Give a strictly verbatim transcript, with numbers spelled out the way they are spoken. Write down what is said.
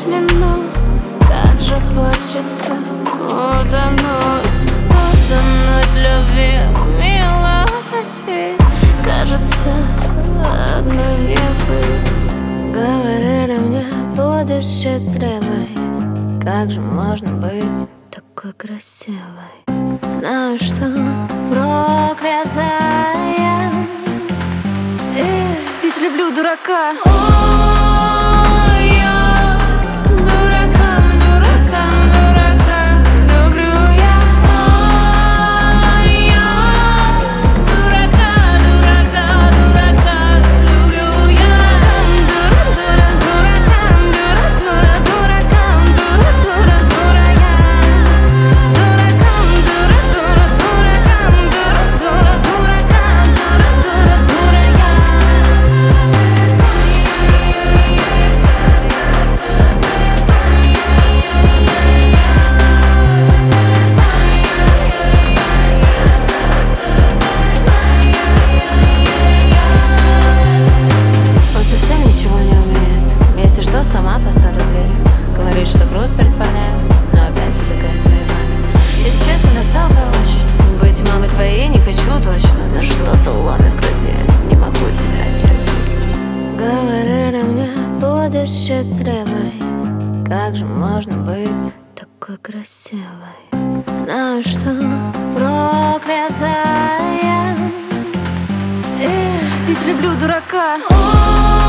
пять минут. Как же хочется утонуть, утонуть в любви, мило просить. Кажется, одной не быть. Говорили мне, будешь счастливой. Как же можно быть такой красивой? Знаю, что проклятая, эх, ведь люблю дурака. Ой, я дуракам, дуракам, дурака люблю я. Ой, я дурака, дурака, дурака люблю я. Дура, дура, дуракам, дура, дура, дуракам, дура, дура, дура я. Дуракам, дура, дура, дуракам, дура, дура, дуракам, дура, дура, дура я. Он совсем ничего не умеет. Если что, сама поставлю дверь. Говорит, что крут перед парнями, но опять убегает своей маме. Если честно, достал-то очень. Быть мамой твоей не хочу точно, но что-то ломит в груди. Не могу тебя не любить. Говорили мне, будешь счастливой. Как же можно быть такой красивой? Знаю, что проклятая, эх, ведь люблю дурака.